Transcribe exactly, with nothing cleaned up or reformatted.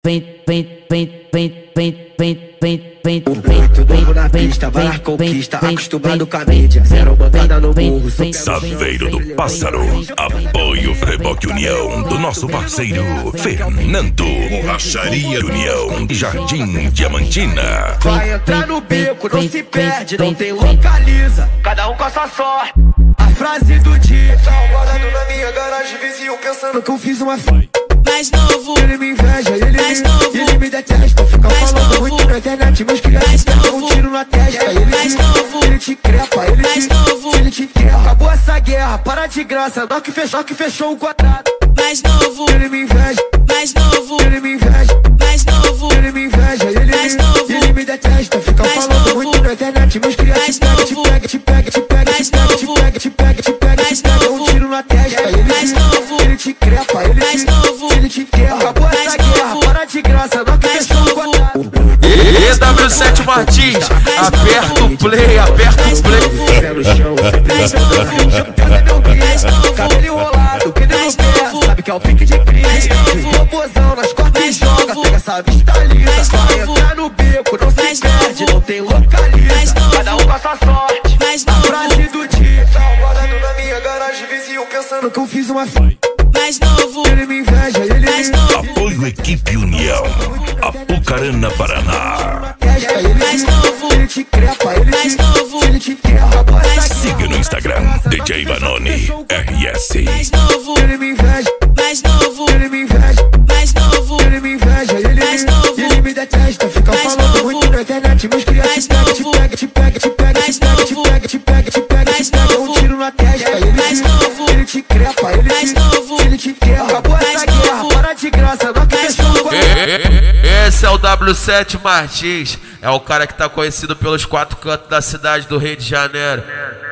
vem, vem, vem, vem, vem, vem, vem, vem, muito novo na pista, vai lá conquista, acostumado com a mídia, zero bancada no morro. Saveiro do Pássaro, apoio Reboque União do nosso parceiro Fernando. Borracharia União, Jardim Diamantina. Vai entrar no beco, não se perde, não tem localiza, cada um com a sua sorte. A frase do dia: tá guardado na minha garagem, vizinho pensando que eu fiz uma f... Mais novo, ele me inveja, ele, mais ele, novo, ele me detesta, fica mais falando novo, muito na internet, meus criados dão um tiro na testa. Ele, mais te, novo, ele te crepa, ele mais te, novo, ele te quer. Acabou essa guerra, para de graça, nós que fechou, que fechou o quadrado. mais novo, Ele me inveja, mais novo, ele me inveja, mais novo, ele me inveja, ele, mais ele, novo, ele me detesta, fica mais falando novo, muito na internet, meus criados mais te pega, te novo, pega, te pega, te mais pega, te novo, pega, te pega, te pega, mais te pega, te pega, novo, um tiro na testa. Ele, mais te, novo, ele te crepa, ele, mais te, novo, ele te quer. Acabou mais essa guerra, novo, para de graça, nós que mais fechou o novo. quadrado. E W sete Martins, aperta o play, aperta o play. Pé no chão, mais novo, mais novo, cabelo enrolado, que nem mais no pé, novo, sabe que é o pique de crise. mais novo, Robozão nas costas e mais joga, novo, pega essa vista linda. mais Vai novo, entrar no beco, não se mais perde, novo, não tem localiza, mais novo, cada um com a sua sorte. mais A novo, frase do dia: tá guardado na minha garagem, vizinho pensando que eu fiz uma f... mais novo, Ele me inveja, ele, mais ele, novo, Apoio Equipe União, Apucarana, Paraná. ele, mais novo, ele te crepa, ele, mais te, novo, ele te quer. Acabou essa guerra, Siga no Instagram, D J Vanoni R S. mais novo, ele me inveja, mais novo, ele me inveja, mais novo, ele me inveja, ele, mais ele, novo, ele me detesta, fica mais falando novo, muito na internet, meus criados te mais pega, te novo, pega, te pega, te pega, mais te pega, te novo, pega, te pega, te pega, mais te pega, um novo, tiro na testa. Ele, mais te, novo, ele te crepa, ele, mais te, novo, ele te quer. Acabou mais essa guerra, novo, para de graça, nós que mais fechou o novo. quadrado. Esse é o W sete Martins, é o cara que tá conhecido pelos quatro cantos da cidade do Rio de Janeiro.